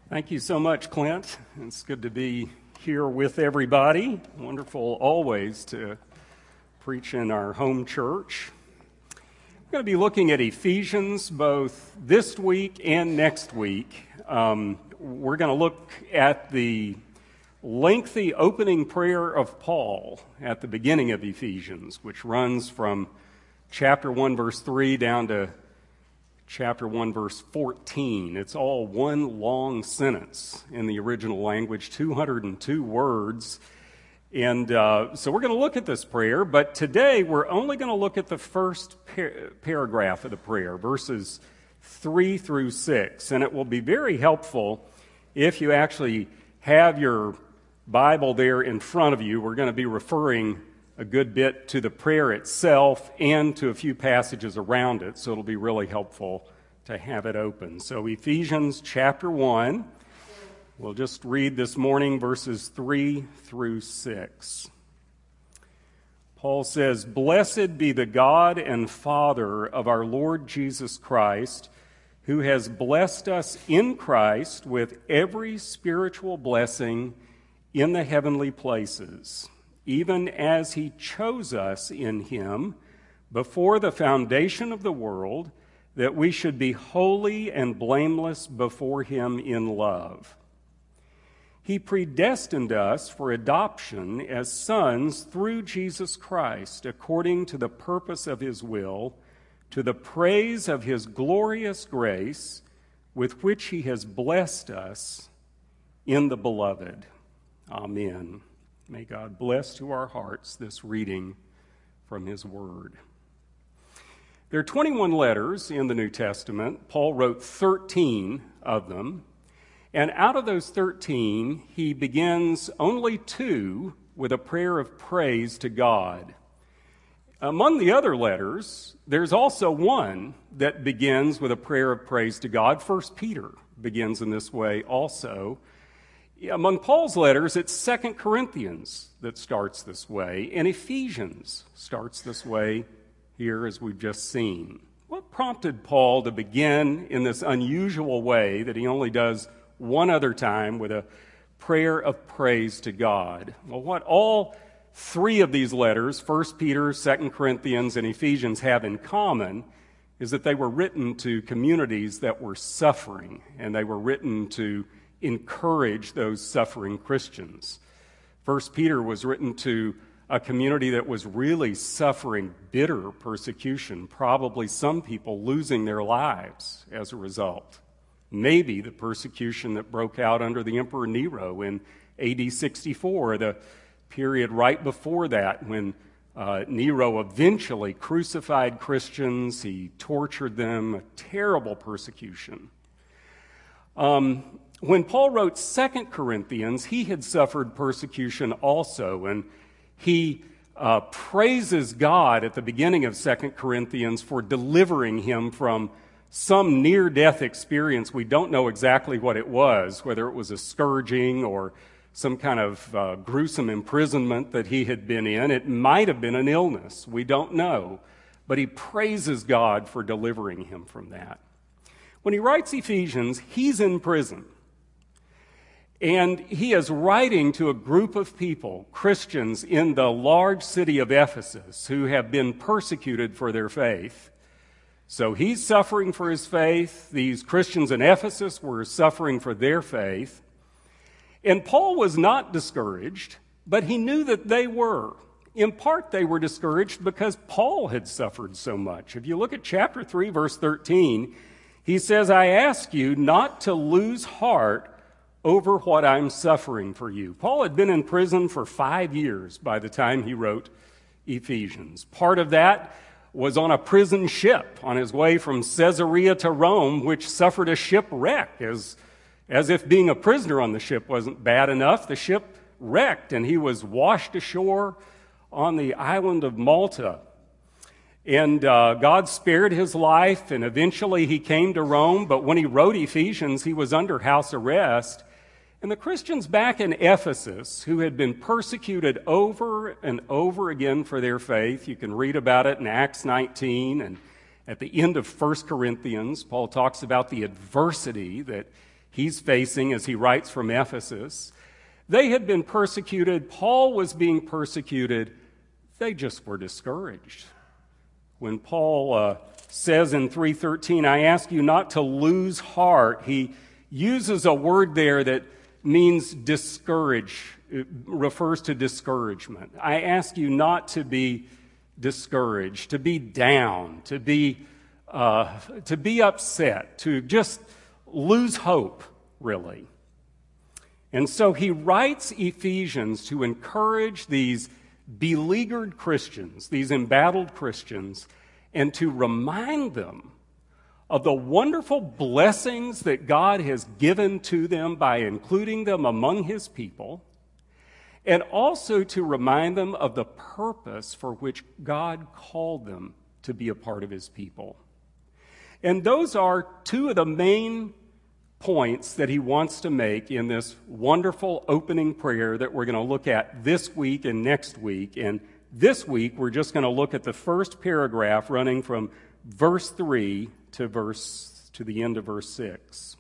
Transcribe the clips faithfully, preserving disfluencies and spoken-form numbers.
Thank you so much, Clint. It's good to be here with everybody. Wonderful always to preach in our home church. We're going to be looking at Ephesians both this week and next week. Um, we're going to look at the lengthy opening prayer of Paul at the beginning of Ephesians, which runs from chapter one, verse three down to chapter one, verse fourteen. It's all one long sentence in the original language, two hundred two words. And uh, so we're going to look at this prayer, but today we're only going to look at the first par- paragraph of the prayer, verses three through six. And it will be very helpful if you actually have your Bible there in front of you. We're going to be referring a good bit to the prayer itself and to a few passages around it, so it'll be really helpful to have it open. So Ephesians chapter one, we'll just read this morning verses three through six. Paul says, "Blessed be the God and Father of our Lord Jesus Christ, who has blessed us in Christ with every spiritual blessing in the heavenly places, even as he chose us in him before the foundation of the world, that we should be holy and blameless before him in love. He predestined us for adoption as sons through Jesus Christ, according to the purpose of his will, to the praise of his glorious grace, with which he has blessed us in the beloved." Amen. May God bless to our hearts this reading from his word. There are twenty-one letters in the New Testament. Paul wrote thirteen of them. And out of those thirteen, he begins only two with a prayer of praise to God. Among the other letters, there's also one that begins with a prayer of praise to God. First Peter begins in this way also. Among Paul's letters, it's Second Corinthians that starts this way, and Ephesians starts this way here, as we've just seen. What prompted Paul to begin in this unusual way that he only does one other time with a prayer of praise to God? Well, what all three of these letters, First Peter, Second Corinthians, and Ephesians, have in common is that they were written to communities that were suffering, and they were written to encourage those suffering Christians. First Peter was written to a community that was really suffering bitter persecution, probably some people losing their lives as a result. Maybe the persecution that broke out under the Emperor Nero in A D sixty-four, the period right before that when uh, Nero eventually crucified Christians. He tortured them, a terrible persecution. Um, When Paul wrote Second Corinthians, he had suffered persecution also, and he uh, praises God at the beginning of Second Corinthians for delivering him from some near-death experience. We don't know exactly what it was, whether it was a scourging or some kind of uh, gruesome imprisonment that he had been in. It might have been an illness. We don't know. But he praises God for delivering him from that. When he writes Ephesians, he's in prison. And he is writing to a group of people, Christians in the large city of Ephesus, who have been persecuted for their faith. So he's suffering for his faith. These Christians in Ephesus were suffering for their faith. And Paul was not discouraged, but he knew that they were. In part, they were discouraged because Paul had suffered so much. If you look at chapter three, verse thirteen, he says, "I ask you not to lose heart over what I'm suffering for you." Paul had been in prison for five years by the time he wrote Ephesians. Part of that was on a prison ship on his way from Caesarea to Rome, which suffered a shipwreck. As, as if being a prisoner on the ship wasn't bad enough, the ship wrecked and he was washed ashore on the island of Malta. And uh, God spared his life, and eventually he came to Rome, but when he wrote Ephesians, he was under house arrest. And the Christians back in Ephesus, who had been persecuted over and over again for their faith, you can read about it in Acts nineteen, and at the end of First Corinthians, Paul talks about the adversity that he's facing as he writes from Ephesus. They had been persecuted. Paul was being persecuted. They just were discouraged. When Paul uh, says in three thirteen, I ask you not to lose heart, he uses a word there that means discourage. It refers to discouragement. I ask you not to be discouraged, to be down, to be uh, to be upset, to just lose hope, really. And so he writes Ephesians to encourage these beleaguered Christians, these embattled Christians, and to remind them of the wonderful blessings that God has given to them by including them among his people, and also to remind them of the purpose for which God called them to be a part of his people. And those are two of the main points that he wants to make in this wonderful opening prayer that we're going to look at this week and next week. And this week, we're just going to look at the first paragraph running from verse three to verse to the end of verse six.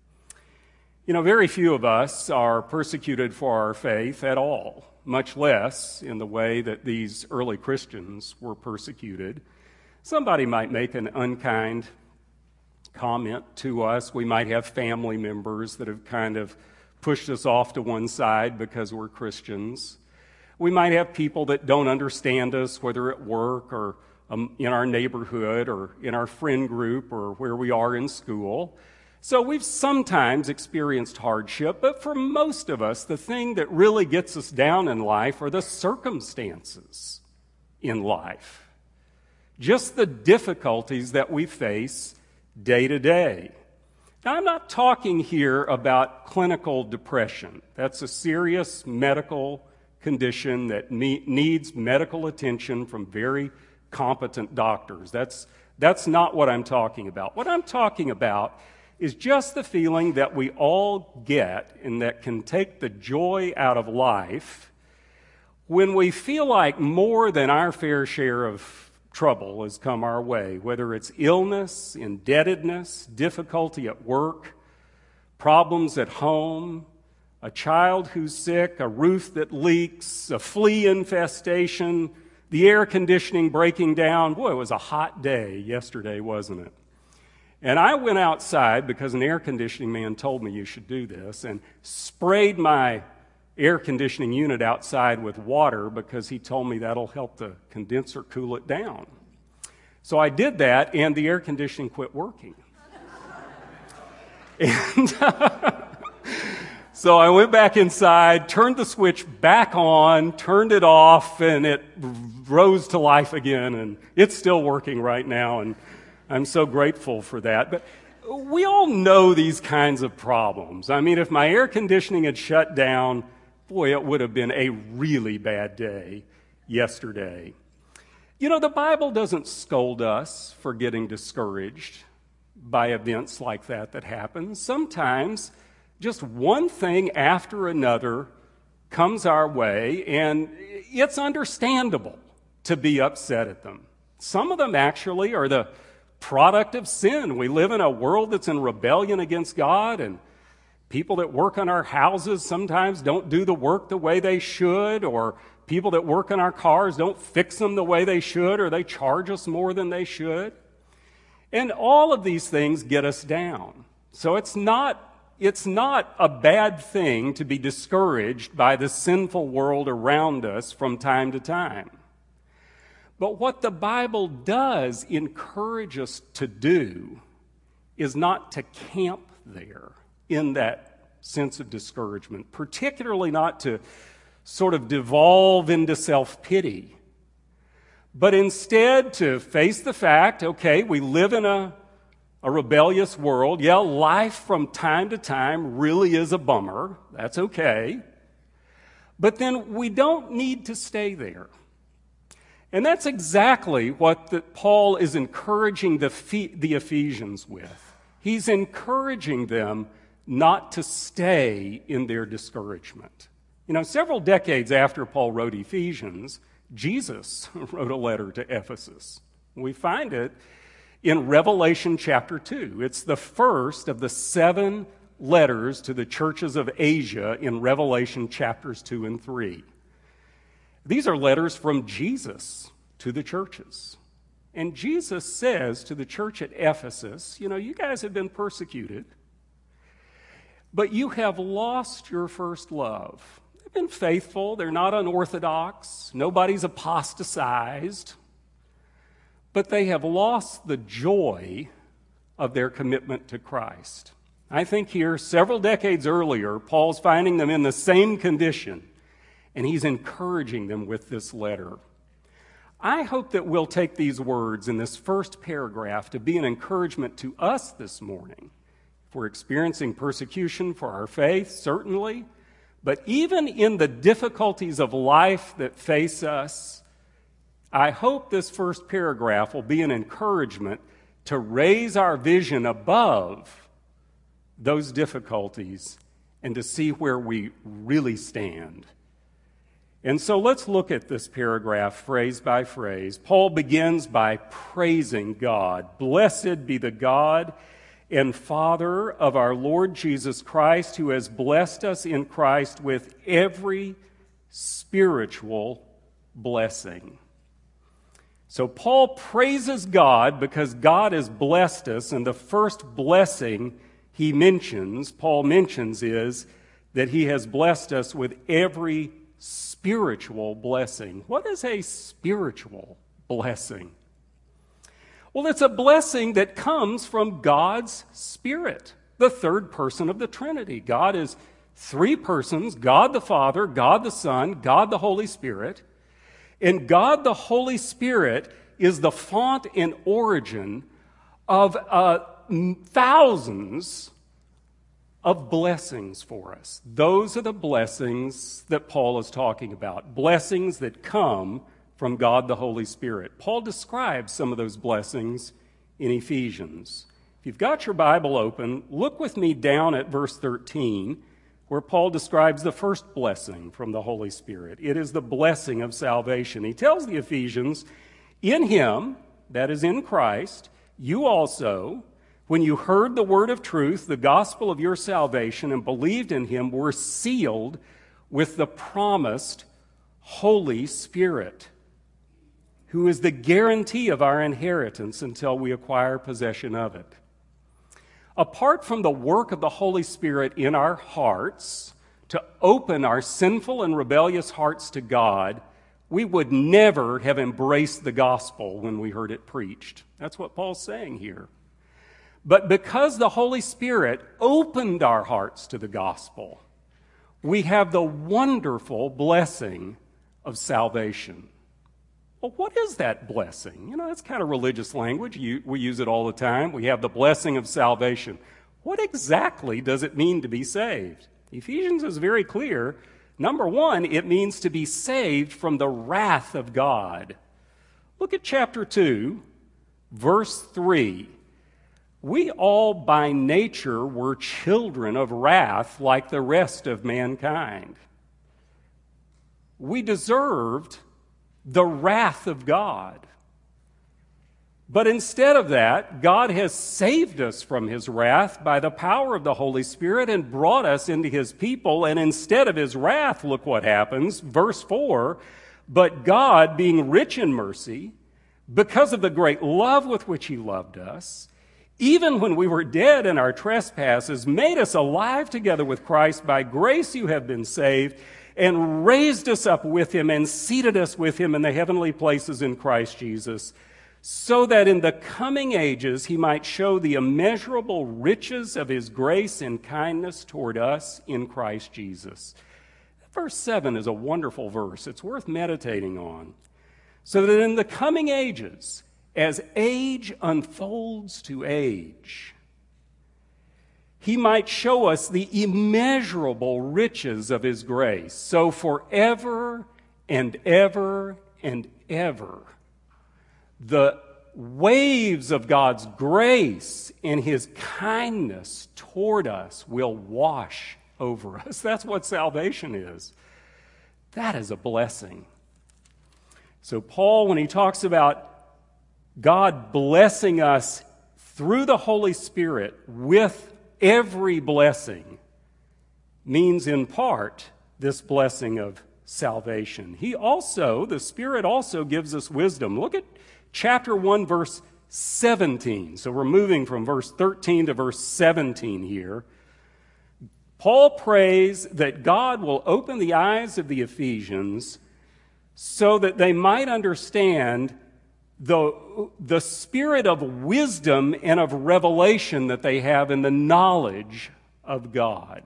You know, very few of us are persecuted for our faith at all, much less in the way that these early Christians were persecuted. Somebody might make an unkind comment to us. We might have family members that have kind of pushed us off to one side because we're Christians. We might have people that don't understand us, whether at work or um, in our neighborhood or in our friend group or where we are in school. So we've sometimes experienced hardship, but for most of us, the thing that really gets us down in life are the circumstances in life. Just the difficulties that we face day to day. Now, I'm not talking here about clinical depression. That's a serious medical condition that me- needs medical attention from very competent doctors. That's, that's not what I'm talking about. What I'm talking about is just the feeling that we all get and that can take the joy out of life when we feel like more than our fair share of trouble has come our way, whether it's illness, indebtedness, difficulty at work, problems at home, a child who's sick, a roof that leaks, a flea infestation, the air conditioning breaking down. Boy, it was a hot day yesterday, wasn't it? And I went outside because an air conditioning man told me you should do this and sprayed my air conditioning unit outside with water because he told me that'll help the condenser cool it down. So I did that, and the air conditioning quit working. and uh, so I went back inside, turned the switch back on, turned it off, and it rose to life again, and it's still working right now, and I'm so grateful for that. But we all know these kinds of problems. I mean, if my air conditioning had shut down, boy, it would have been a really bad day yesterday. You know, the Bible doesn't scold us for getting discouraged by events like that that happen. Sometimes just one thing after another comes our way, and it's understandable to be upset at them. Some of them actually are the product of sin. We live in a world that's in rebellion against God, and people that work on our houses sometimes don't do the work the way they should, or people that work on our cars don't fix them the way they should, or they charge us more than they should. And all of these things get us down. So it's not, it's not a bad thing to be discouraged by the sinful world around us from time to time. But what the Bible does encourage us to do is not to camp there in that sense of discouragement, particularly not to sort of devolve into self-pity, but instead to face the fact, okay, we live in a, a rebellious world. Yeah, life from time to time really is a bummer. That's okay. But then we don't need to stay there. And that's exactly what the, Paul is encouraging the, the Ephesians with. He's encouraging them not to stay in their discouragement. You know, several decades after Paul wrote Ephesians, Jesus wrote a letter to Ephesus. We find it in Revelation chapter two. It's the first of the seven letters to the churches of Asia in Revelation chapters two and three. These are letters from Jesus to the churches. And Jesus says to the church at Ephesus, you know, you guys have been persecuted, but you have lost your first love. They've been faithful. They're not unorthodox. Nobody's apostatized. But they have lost the joy of their commitment to Christ. I think here, several decades earlier, Paul's finding them in the same condition, and he's encouraging them with this letter. I hope that we'll take these words in this first paragraph to be an encouragement to us this morning. If we're experiencing persecution for our faith, certainly, but even in the difficulties of life that face us, I hope this first paragraph will be an encouragement to raise our vision above those difficulties and to see where we really stand. And so let's look at this paragraph phrase by phrase. Paul begins by praising God. Blessed be the God and Father of our Lord Jesus Christ, who has blessed us in Christ with every spiritual blessing. So Paul praises God because God has blessed us, and the first blessing he mentions, Paul mentions, is that he has blessed us with every spiritual blessing. What is a spiritual blessing? Well, it's a blessing that comes from God's Spirit, the third person of the Trinity. God is three persons, God the Father, God the Son, God the Holy Spirit. And God the Holy Spirit is the font and origin of uh, thousands of blessings for us. Those are the blessings that Paul is talking about, blessings that come from God the Holy Spirit. Paul describes some of those blessings in Ephesians. If you've got your Bible open, look with me down at verse thirteen, where Paul describes the first blessing from the Holy Spirit. It is the blessing of salvation. He tells the Ephesians, in him, that is in Christ, you also, when you heard the word of truth, the gospel of your salvation, and believed in him, were sealed with the promised Holy Spirit, who is the guarantee of our inheritance until we acquire possession of it. Apart from the work of the Holy Spirit in our hearts to open our sinful and rebellious hearts to God, we would never have embraced the gospel when we heard it preached. That's what Paul's saying here. But because the Holy Spirit opened our hearts to the gospel, we have the wonderful blessing of salvation. Well, what is that blessing? You know, that's kind of religious language. You, we use it all the time. We have the blessing of salvation. What exactly does it mean to be saved? Ephesians is very clear. Number one, it means to be saved from the wrath of God. Look at chapter two, verse three. We all by nature were children of wrath like the rest of mankind. We deserved the wrath of God. But instead of that, God has saved us from his wrath by the power of the Holy Spirit and brought us into his people. And instead of his wrath, look what happens. Verse four, but God, being rich in mercy, because of the great love with which he loved us, even when we were dead in our trespasses, made us alive together with Christ. By grace you have been saved, and raised us up with him and seated us with him in the heavenly places in Christ Jesus, so that in the coming ages he might show the immeasurable riches of his grace and kindness toward us in Christ Jesus. Verse seven is a wonderful verse. It's worth meditating on. So that in the coming ages, as age unfolds to age, he might show us the immeasurable riches of his grace. So forever and ever and ever, the waves of God's grace and his kindness toward us will wash over us. That's what salvation is. That is a blessing. So Paul, when he talks about God blessing us through the Holy Spirit with every blessing means in part this blessing of salvation. He also, the Spirit also gives us wisdom. Look at chapter one, verse seventeen. So we're moving from verse thirteen to verse seventeen here. Paul prays that God will open the eyes of the Ephesians so that they might understand the, the spirit of wisdom and of revelation that they have in the knowledge of God.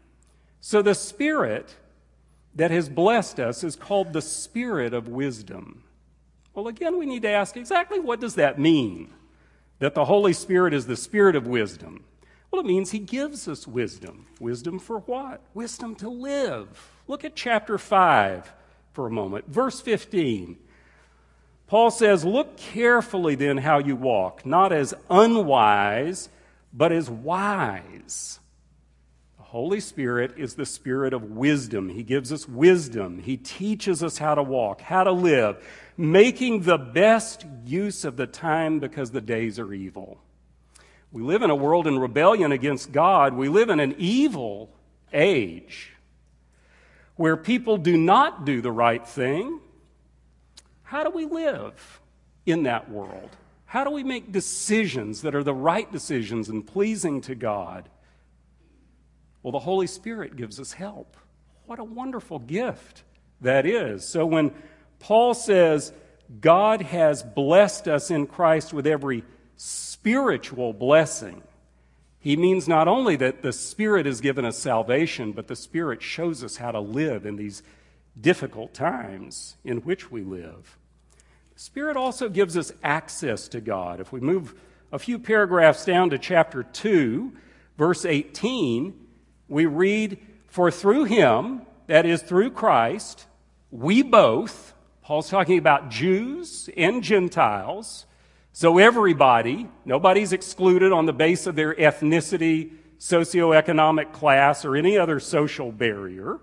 So the Spirit that has blessed us is called the Spirit of wisdom. Well, again, we need to ask exactly what does that mean, that the Holy Spirit is the Spirit of wisdom? Well, it means He gives us wisdom. Wisdom for what? Wisdom to live. Look at chapter five for a moment. Verse fifteen. Paul says, "Look carefully then how you walk, not as unwise, but as wise." The Holy Spirit is the Spirit of wisdom. He gives us wisdom. He teaches us how to walk, how to live, making the best use of the time because the days are evil. We live in a world in rebellion against God. We live in an evil age where people do not do the right thing. How do we live in that world? How do we make decisions that are the right decisions and pleasing to God? Well, the Holy Spirit gives us help. What a wonderful gift that is. So when Paul says God has blessed us in Christ with every spiritual blessing, he means not only that the Spirit has given us salvation, but the Spirit shows us how to live in these difficult times in which we live. The Spirit also gives us access to God. If we move a few paragraphs down to chapter two, verse eighteen, we read, "For through Him," that is through Christ, "we both," Paul's talking about Jews and Gentiles, so everybody, nobody's excluded on the basis of their ethnicity, socioeconomic class, or any other social barrier.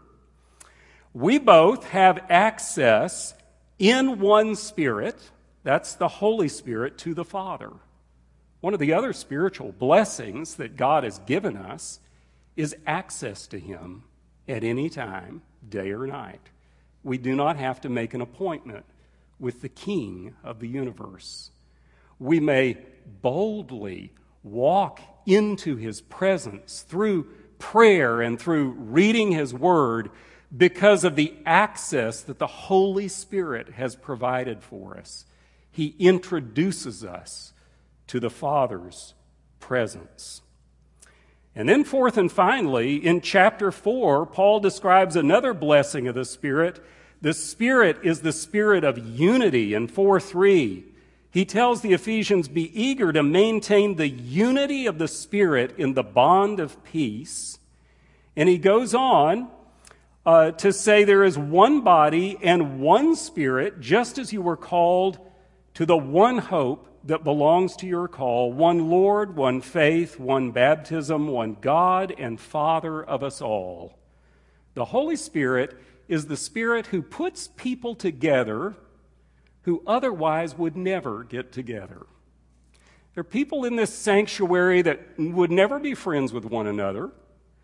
We both have access in one Spirit, that's the Holy Spirit, to the Father. One of the other spiritual blessings that God has given us is access to Him at any time, day or night. We do not have to make an appointment with the King of the universe. We may boldly walk into His presence through prayer and through reading His Word because of the access that the Holy Spirit has provided for us. He introduces us to the Father's presence. And then fourth and finally, in chapter four, Paul describes another blessing of the Spirit. The Spirit is the Spirit of unity in four three. He tells the Ephesians, "Be eager to maintain the unity of the Spirit in the bond of peace." And he goes on uh, to say there is one body and one Spirit, just as you were called to the one hope that belongs to your call, one Lord, one faith, one baptism, one God and Father of us all. The Holy Spirit is the Spirit who puts people together who otherwise would never get together. There are people in this sanctuary that would never be friends with one another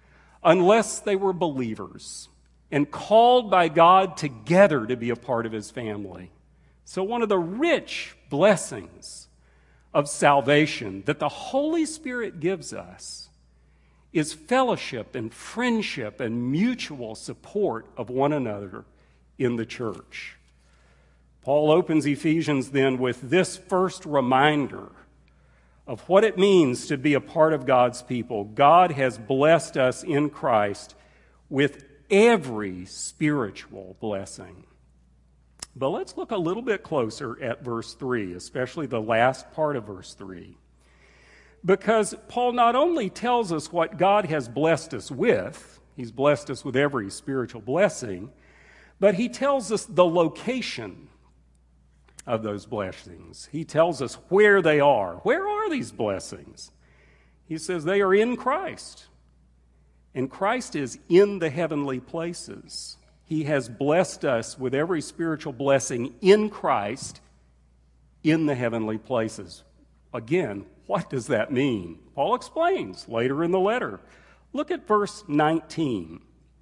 unless they were believers and called by God together to be a part of His family. So one of the rich blessings of salvation that the Holy Spirit gives us is fellowship and friendship and mutual support of one another in the church. Paul opens Ephesians then with this first reminder of what it means to be a part of God's people. God has blessed us in Christ with every spiritual blessing. But let's look a little bit closer at verse three, especially the last part of verse three. Because Paul not only tells us what God has blessed us with, He's blessed us with every spiritual blessing, but he tells us the location of those blessings. He tells us where they are. Where are these blessings? He says they are in Christ. And Christ is in the heavenly places. He has blessed us with every spiritual blessing in Christ in the heavenly places. Again, what does that mean? Paul explains later in the letter. Look at verse nineteen.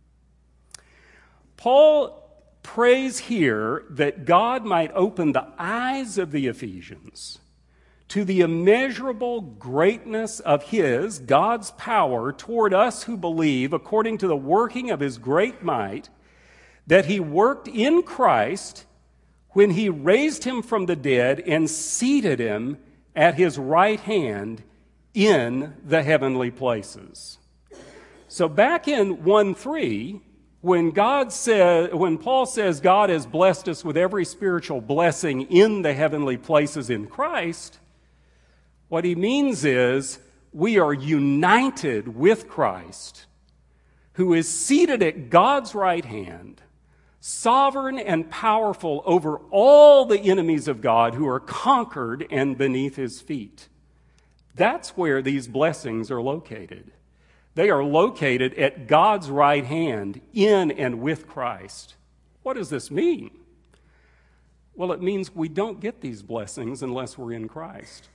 Paul prays here that God might open the eyes of the Ephesians to the immeasurable greatness of his, God's power toward us who believe, according to the working of his great might, that he worked in Christ when he raised him from the dead and seated him at his right hand in the heavenly places. So back in one three, when God says, when Paul says God has blessed us with every spiritual blessing in the heavenly places in Christ, what he means is we are united with Christ, who is seated at God's right hand, sovereign and powerful over all the enemies of God who are conquered and beneath his feet. That's where these blessings are located. They are located at God's right hand in and with Christ. What does this mean? Well, it means we don't get these blessings unless we're in Christ.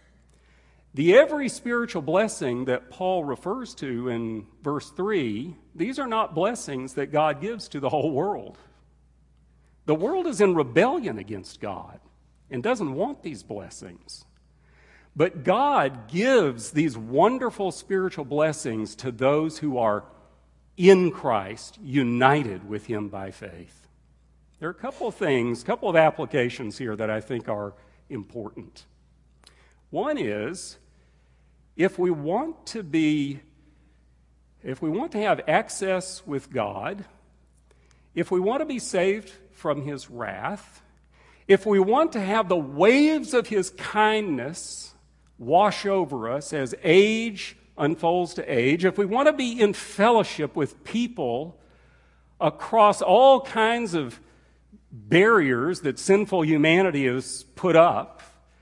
The every spiritual blessing that Paul refers to in verse three, these are not blessings that God gives to the whole world. The world is in rebellion against God and doesn't want these blessings. But God gives these wonderful spiritual blessings to those who are in Christ, united with him by faith. There are a couple of things, a couple of applications here that I think are important. One is, if we want to be, if we want to have access with God, if we want to be saved from his wrath, if we want to have the waves of his kindness wash over us as age unfolds to age, if we want to be in fellowship with people across all kinds of barriers that sinful humanity has put up,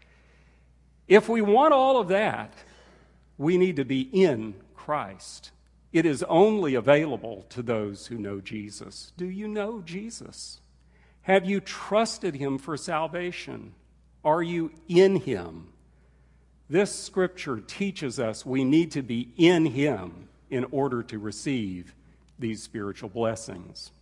if we want all of that, we need to be in Christ. It is only available to those who know Jesus. Do you know Jesus? Have you trusted him for salvation? Are you in him? This scripture teaches us we need to be in him in order to receive these spiritual blessings.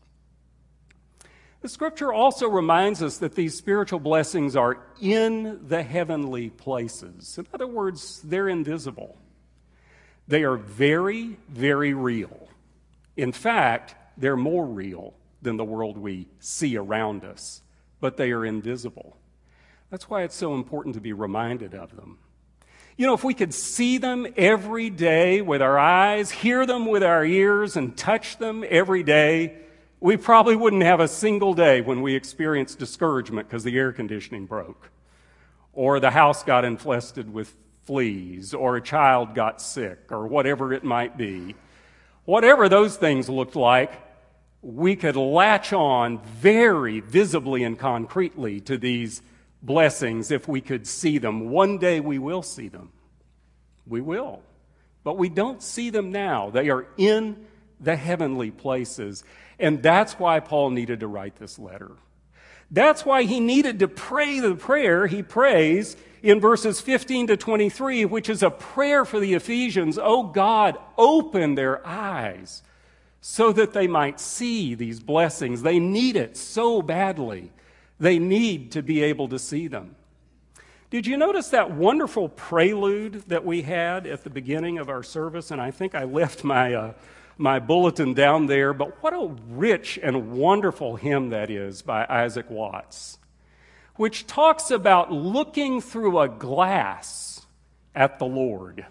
The scripture also reminds us that these spiritual blessings are in the heavenly places. In other words, they're invisible. They are very, very real. In fact, they're more real than the world we see around us, but they are invisible. That's why it's so important to be reminded of them. You know, if we could see them every day with our eyes, hear them with our ears, and touch them every day, we probably wouldn't have a single day when we experienced discouragement because the air conditioning broke, or the house got infested with fleas, or a child got sick, or whatever it might be. Whatever those things looked like, we could latch on very visibly and concretely to these blessings if we could see them. One day we will see them. We will. But we don't see them now. They are in the heavenly places. And that's why Paul needed to write this letter. That's why he needed to pray the prayer he prays in verses fifteen to twenty-three, which is a prayer for the Ephesians. Oh God, open their eyes so that they might see these blessings. They need it so badly. They need to be able to see them. Did you notice that wonderful prelude that we had at the beginning of our service? And I think I left my uh, my bulletin down there, but what a rich and wonderful hymn that is by Isaac Watts, which talks about looking through a glass at the Lord.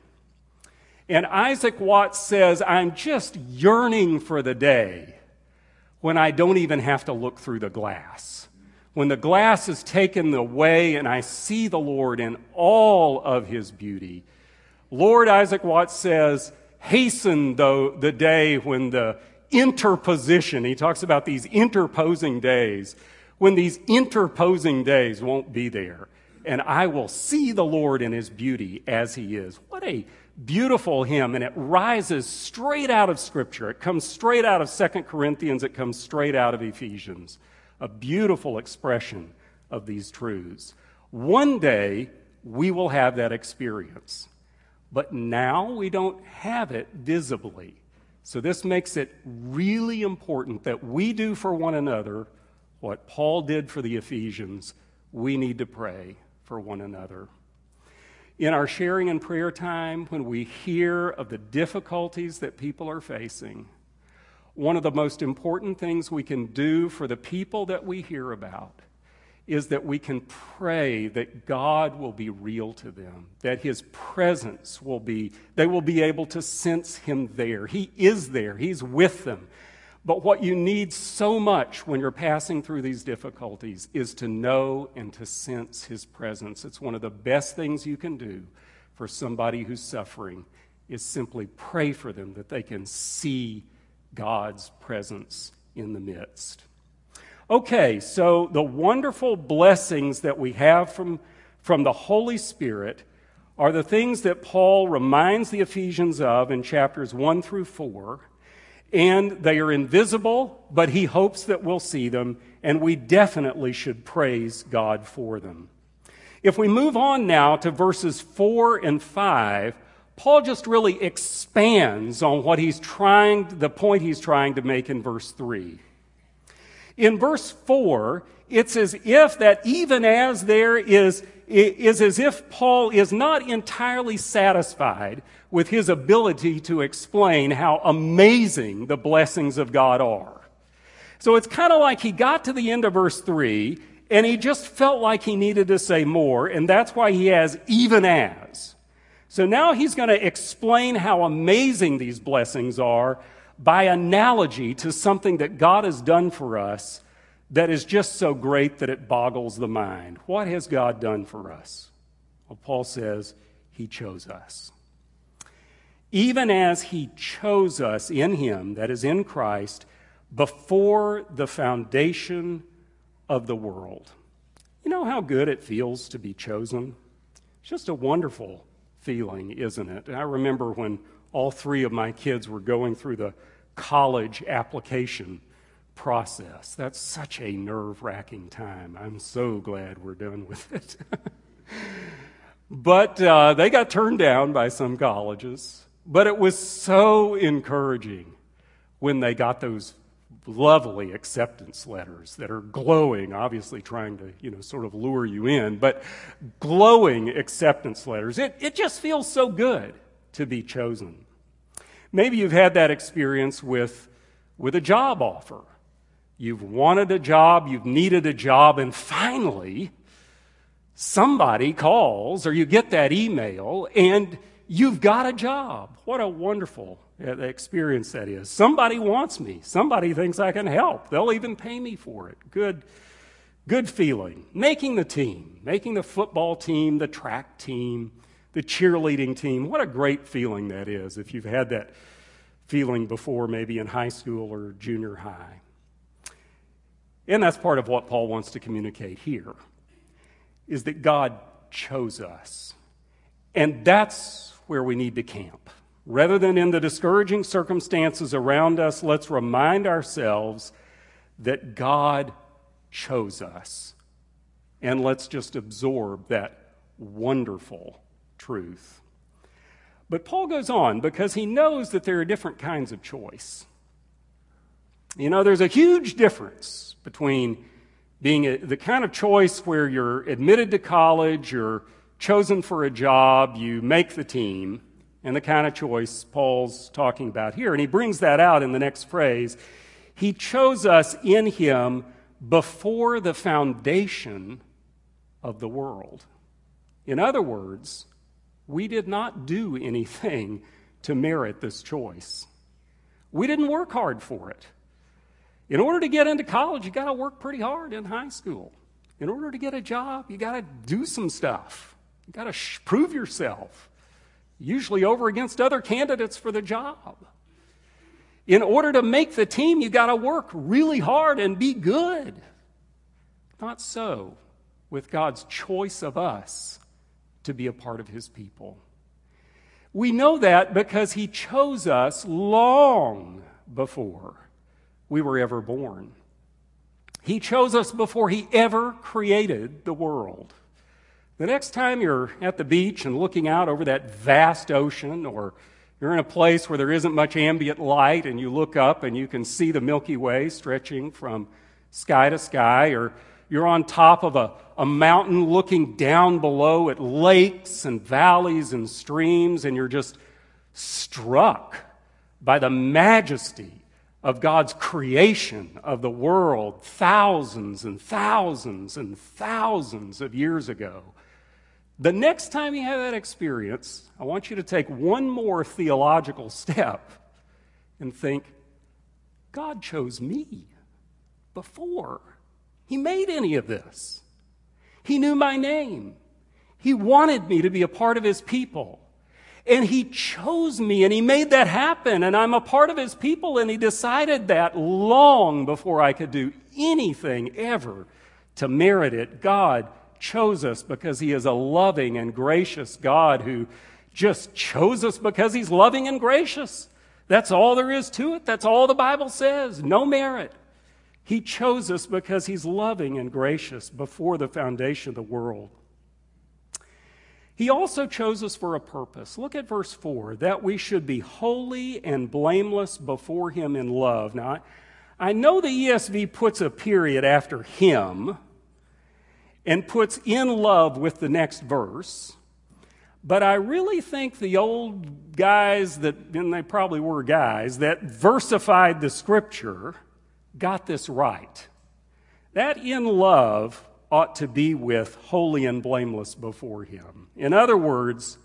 And Isaac Watts says, I'm just yearning for the day when I don't even have to look through the glass. When the glass is taken away and I see the Lord in all of his beauty. Lord, Isaac Watts says, hasten though the day when the interposition, he talks about these interposing days, when these interposing days won't be there, and I will see the Lord in his beauty as he is. What a beautiful hymn, and it rises straight out of Scripture. It comes straight out of Second Corinthians. It comes straight out of Ephesians. A beautiful expression of these truths. One day, we will have that experience. But now we don't have it visibly. So this makes it really important that we do for one another what Paul did for the Ephesians. We need to pray for one another. In our sharing and prayer time, when we hear of the difficulties that people are facing, one of the most important things we can do for the people that we hear about is that we can pray that God will be real to them, that his presence will be, they will be able to sense him there. He is there. He's with them. But what you need so much when you're passing through these difficulties is to know and to sense his presence. It's one of the best things you can do for somebody who's suffering is simply pray for them that they can see God's presence in the midst. Okay, so the wonderful blessings that we have from, from the Holy Spirit are the things that Paul reminds the Ephesians of in chapters one through four. And they are invisible, but he hopes that we'll see them, and we definitely should praise God for them. If we move on now to verses four and five, Paul just really expands on what he's trying, the point he's trying to make in verse three. In verse four, it's as if that even as there is, is as if Paul is not entirely satisfied with his ability to explain how amazing the blessings of God are. So it's kind of like he got to the end of verse three, and he just felt like he needed to say more, and that's why he has even as. So now he's going to explain how amazing these blessings are by analogy to something that God has done for us that is just so great that it boggles the mind. What has God done for us? Well, Paul says he chose us. Even as he chose us in him, that is in Christ, before the foundation of the world. You know how good it feels to be chosen? It's just a wonderful feeling, isn't it? And I remember when all three of my kids were going through the college application process. That's such a nerve-wracking time. I'm so glad we're done with it. But uh, they got turned down by some colleges. But it was so encouraging when they got those lovely acceptance letters that are glowing, obviously trying to, you know, sort of lure you in, but glowing acceptance letters. It, it just feels so good to be chosen. Maybe you've had that experience with, with a job offer. You've wanted a job, you've needed a job, and finally somebody calls or you get that email and you've got a job. What a wonderful experience that is. Somebody wants me. Somebody thinks I can help. They'll even pay me for it. Good, good feeling. Making the team, making the football team, the track team, the cheerleading team. What a great feeling that is if you've had that feeling before, maybe in high school or junior high. And that's part of what Paul wants to communicate here, is that God chose us. And that's where we need to camp. Rather than in the discouraging circumstances around us, let's remind ourselves that God chose us. And let's just absorb that wonderful truth. But Paul goes on because he knows that there are different kinds of choice. You know, there's a huge difference between being a, the kind of choice where you're admitted to college, you're chosen for a job, you make the team, and the kind of choice Paul's talking about here. And he brings that out in the next phrase. He chose us in him before the foundation of the world. In other words, we did not do anything to merit this choice. We didn't work hard for it. In order to get into college, you got to work pretty hard in high school. In order to get a job, you got to do some stuff. You got to sh- prove yourself, usually over against other candidates for the job. In order to make the team, you got to work really hard and be good. Not so with God's choice of us to be a part of his people. We know that because he chose us long before we were ever born. He chose us before he ever created the world. The next time you're at the beach and looking out over that vast ocean, or you're in a place where there isn't much ambient light and you look up and you can see the Milky Way stretching from sky to sky, or you're on top of a, a mountain looking down below at lakes and valleys and streams, and you're just struck by the majesty of God's creation of the world thousands and thousands and thousands of years ago. The next time you have that experience, I want you to take one more theological step and think, God chose me before He made any of this. He knew my name. He wanted me to be a part of His people. And He chose me, and He made that happen, and I'm a part of His people, and He decided that long before I could do anything ever to merit it. God chose us because He is a loving and gracious God who just chose us because He's loving and gracious. That's all there is to it. That's all the Bible says. No merit. He chose us because He's loving and gracious before the foundation of the world. He also chose us for a purpose. Look at verse four, that we should be holy and blameless before Him in love. Now, I, I know the E S V puts a period after Him and puts in love with the next verse, but I really think the old guys that, and they probably were guys, that versified the Scripture got this right. That in love ought to be with holy and blameless before Him. In other words,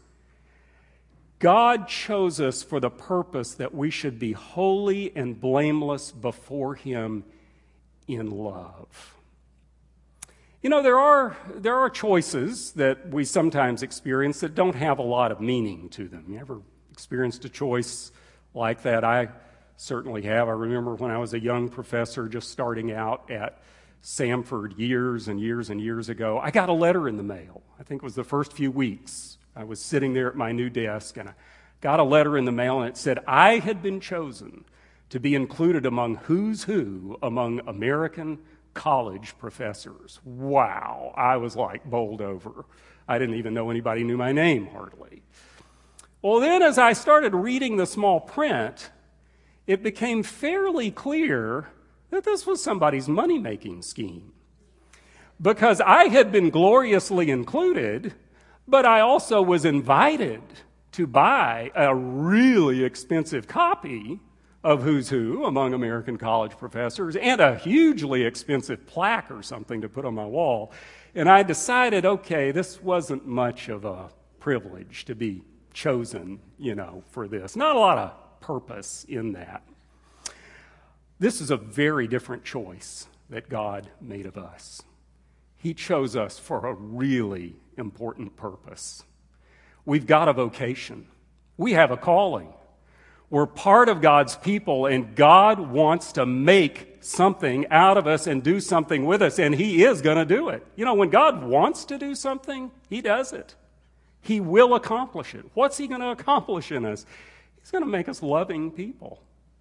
God chose us for the purpose that we should be holy and blameless before Him in love. You know, there are, there are choices that we sometimes experience that don't have a lot of meaning to them. You ever experienced a choice like that? I certainly have. I remember when I was a young professor just starting out at Samford years and years and years ago, I got a letter in the mail. I think it was the first few weeks. I was sitting there at my new desk, and I got a letter in the mail, and it said, I had been chosen to be included among who's who among American college professors. Wow, I was like bowled over. I didn't even know anybody knew my name, hardly. Well, then as I started reading the small print, it became fairly clear that this was somebody's money-making scheme. Because I had been gloriously included, but I also was invited to buy a really expensive copy of Who's Who among American college professors and a hugely expensive plaque or something to put on my wall. And I decided, okay, this wasn't much of a privilege to be chosen, you know, for this. Not a lot of purpose in that. This is a very different choice that God made of us. He chose us for a really important purpose. We've got a vocation. We have a calling. We're part of God's people, and God wants to make something out of us and do something with us, and He is going to do it. You know, when God wants to do something, He does it. He will accomplish it. What's He going to accomplish in us? He's going to make us loving people.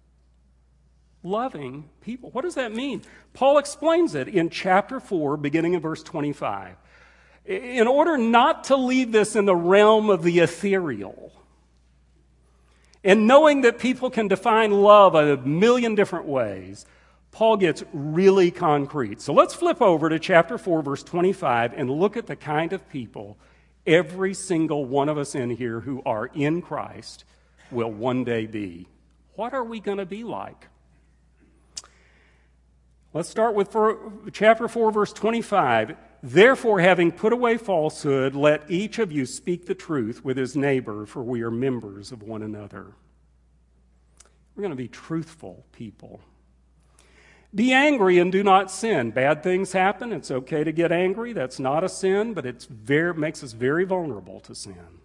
Loving people. What does that mean? Paul explains it in chapter four, beginning in verse twenty-five. In order not to leave this in the realm of the ethereal, and knowing that people can define love a million different ways, Paul gets really concrete. So let's flip over to chapter four, verse twenty-five, and look at the kind of people every single one of us in here who are in Christ will one day be. What are we going to be like? Let's start with chapter four, verse twenty-five. Therefore, having put away falsehood, let each of you speak the truth with his neighbor, for we are members of one another. We're going to be truthful people. Be angry and do not sin. Bad things happen. It's okay to get angry. That's not a sin, but it makes us very vulnerable to sin.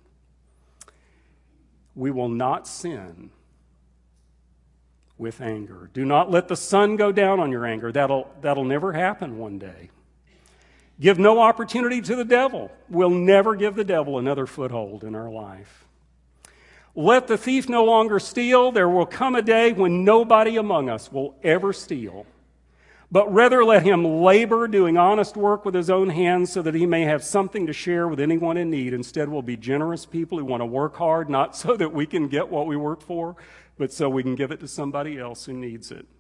We will not sin with anger. Do not let the sun go down on your anger. That'll, that'll never happen one day. Give no opportunity to the devil. We'll never give the devil another foothold in our life. Let the thief no longer steal. There will come a day when nobody among us will ever steal. But rather let him labor, doing honest work with his own hands, so that he may have something to share with anyone in need. Instead, we'll be generous people who want to work hard, not so that we can get what we work for, but so we can give it to somebody else who needs it.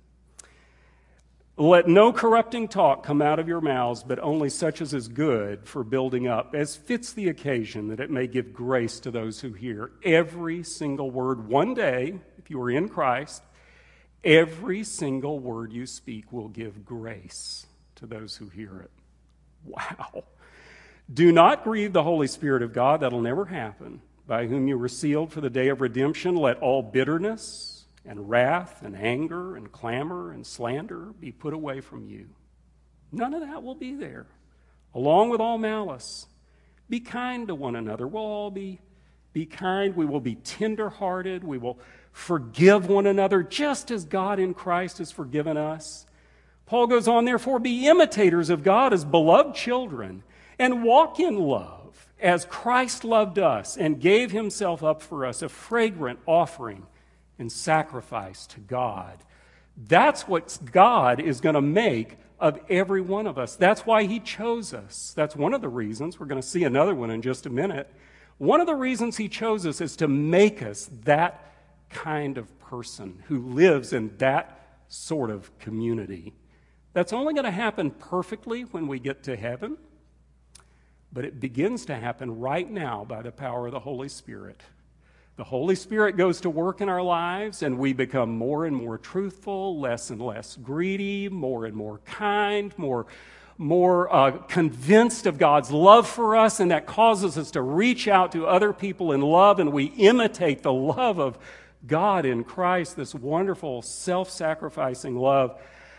Let no corrupting talk come out of your mouths, but only such as is good for building up, as fits the occasion, that it may give grace to those who hear. Every single word, one day, if you are in Christ, every single word you speak will give grace to those who hear it. Wow. Do not grieve the Holy Spirit of God. That'll never happen. By whom you were sealed for the day of redemption. Let all bitterness and wrath and anger and clamor and slander be put away from you. None of that will be there. Along with all malice, be kind to one another. We'll all be, be kind. We will be tenderhearted. We will forgive one another just as God in Christ has forgiven us. Paul goes on, therefore, be imitators of God as beloved children and walk in love as Christ loved us and gave himself up for us, a fragrant offering and sacrifice to God. That's what God is going to make of every one of us. That's why he chose us. That's one of the reasons. We're going to see another one in just a minute. One of the reasons he chose us is to make us that kind of person who lives in that sort of community. That's only going to happen perfectly when we get to heaven, but it begins to happen right now by the power of the Holy Spirit. The Holy Spirit goes to work in our lives, and we become more and more truthful, less and less greedy, more and more kind, more, more uh, convinced of God's love for us, and that causes us to reach out to other people in love, and we imitate the love of God in Christ, this wonderful self-sacrificing love.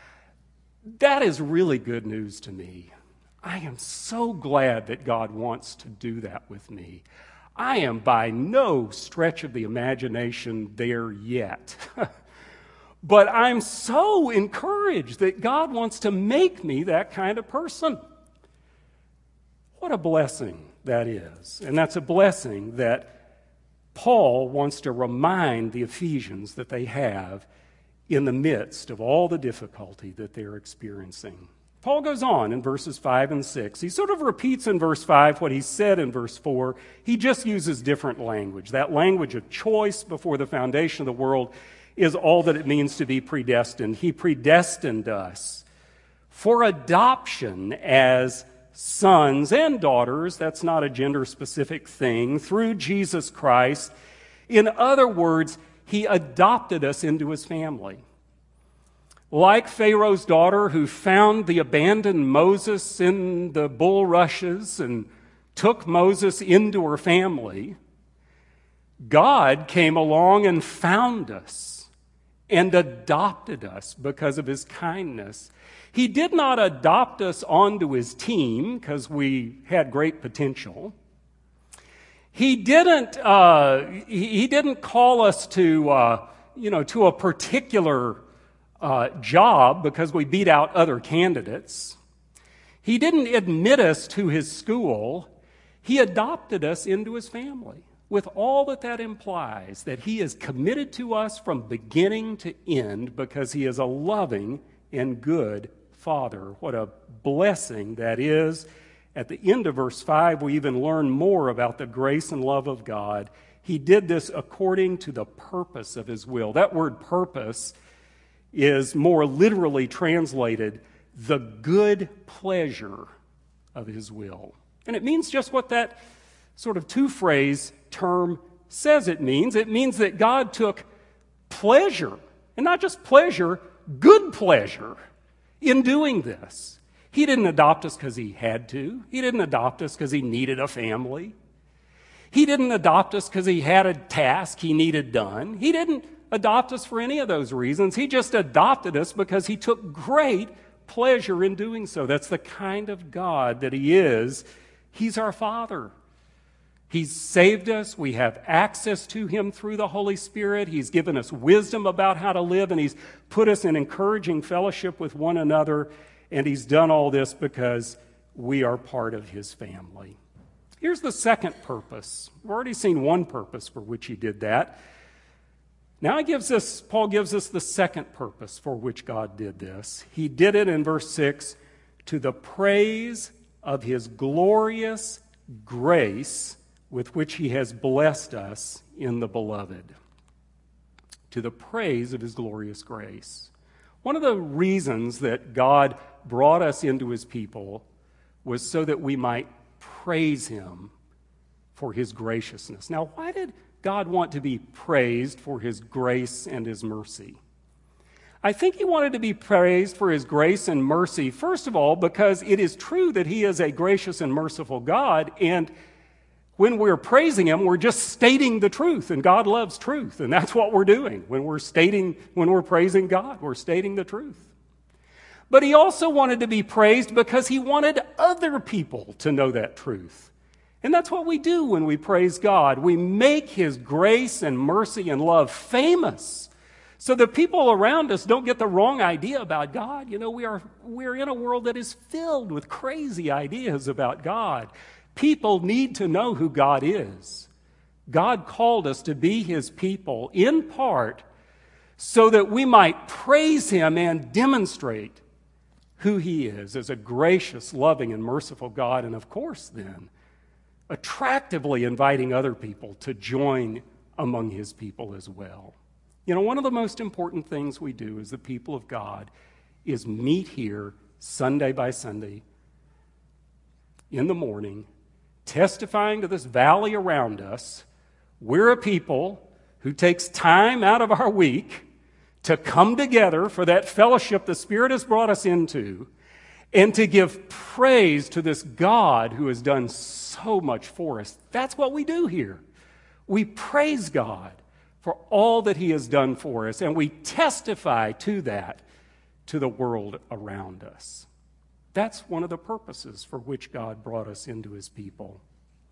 That is really good news to me. I am so glad that God wants to do that with me. I am by no stretch of the imagination there yet. But I'm so encouraged that God wants to make me that kind of person. What a blessing that is. And that's a blessing that Paul wants to remind the Ephesians that they have in the midst of all the difficulty that they're experiencing. Paul goes on in verses five and six. He sort of repeats in verse five what he said in verse four. He just uses different language. That language of choice before the foundation of the world is all that it means to be predestined. He predestined us for adoption as sons and daughters. That's not a gender-specific thing. Through Jesus Christ. In other words, he adopted us into his family. Like Pharaoh's daughter who found the abandoned Moses in the bulrushes and took Moses into her family, God came along and found us and adopted us because of his kindness. He did not adopt us onto his team because we had great potential. He didn't, uh, he didn't call us to, uh, you know, to a particular Uh, job because we beat out other candidates. He didn't admit us to his school. He adopted us into his family with all that that implies, that he is committed to us from beginning to end because he is a loving and good Father. What a blessing that is. At the end of verse five, we even learn more about the grace and love of God. He did this according to the purpose of his will. That word purpose is more literally translated, the good pleasure of his will. And it means just what that sort of two-phrase term says it means. It means that God took pleasure, and not just pleasure, good pleasure in doing this. He didn't adopt us because he had to. He didn't adopt us because he needed a family. He didn't adopt us because he had a task he needed done. He didn't adopt us for any of those reasons. He just adopted us because he took great pleasure in doing so. That's the kind of God that he is. He's our Father. He's saved us. We have access to him through the Holy Spirit. He's given us wisdom about how to live, and he's put us in encouraging fellowship with one another, and he's done all this because we are part of his family. Here's the second purpose. We've already seen one purpose for which he did that. Now he gives us, Paul gives us the second purpose for which God did this. He did it in verse six, to the praise of his glorious grace with which he has blessed us in the beloved. To the praise of his glorious grace. One of the reasons that God brought us into his people was so that we might praise him for his graciousness. Now, why did God want to be praised for his grace and his mercy? I think he wanted to be praised for his grace and mercy, first of all, because it is true that he is a gracious and merciful God, and when we're praising him, we're just stating the truth, and God loves truth, and that's what we're doing. When we're stating, when we're praising God, we're stating the truth. But he also wanted to be praised because he wanted other people to know that truth. And that's what we do when we praise God. We make his grace and mercy and love famous so that people around us don't get the wrong idea about God. You know, we are, we're in a world that is filled with crazy ideas about God. People need to know who God is. God called us to be his people in part so that we might praise him and demonstrate who he is as a gracious, loving, and merciful God. And of course, then, attractively inviting other people to join among his people as well. You know, one of the most important things we do as the people of God is meet here Sunday by Sunday in the morning, testifying to this valley around us. We're a people who takes time out of our week to come together for that fellowship the Spirit has brought us into and to give praise to this God who has done so much for us. That's what we do here. We praise God for all that he has done for us, and we testify to that to the world around us. That's one of the purposes for which God brought us into his people.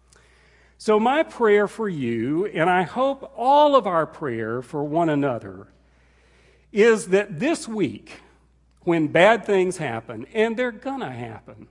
So my prayer for you, and I hope all of our prayer for one another, is that this week, when bad things happen, and they're gonna happen,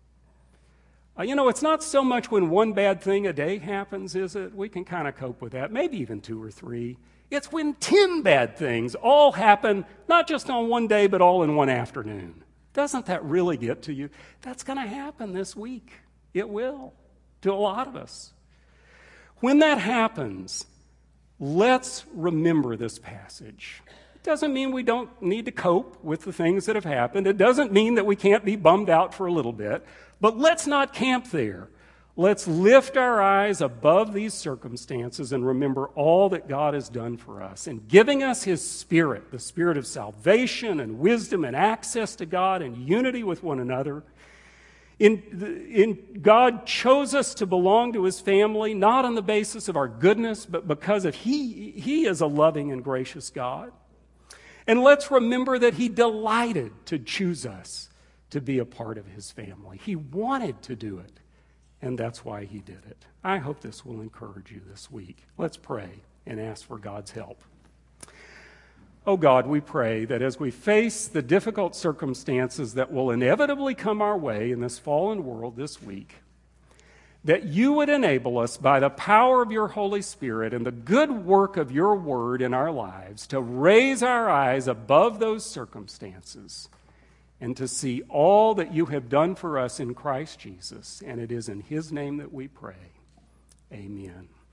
uh, you know, it's not so much when one bad thing a day happens, is it? We can kind of cope with that, maybe even two or three. It's when ten bad things all happen, not just on one day, but all in one afternoon. Doesn't that really get to you? That's going to happen this week. It will, to a lot of us. When that happens, let's remember this passage. It doesn't mean we don't need to cope with the things that have happened. It doesn't mean that we can't be bummed out for a little bit. But let's not camp there. Let's lift our eyes above these circumstances and remember all that God has done for us in giving us his Spirit, the Spirit of salvation and wisdom and access to God and unity with one another. In, in God chose us to belong to his family, not on the basis of our goodness, but because of he, he is a loving and gracious God. And let's remember that he delighted to choose us to be a part of his family. He wanted to do it, and that's why he did it. I hope this will encourage you this week. Let's pray and ask for God's help. Oh God, we pray that as we face the difficult circumstances that will inevitably come our way in this fallen world this week, that you would enable us by the power of your Holy Spirit and the good work of your word in our lives to raise our eyes above those circumstances and to see all that you have done for us in Christ Jesus. And it is in his name that we pray. Amen.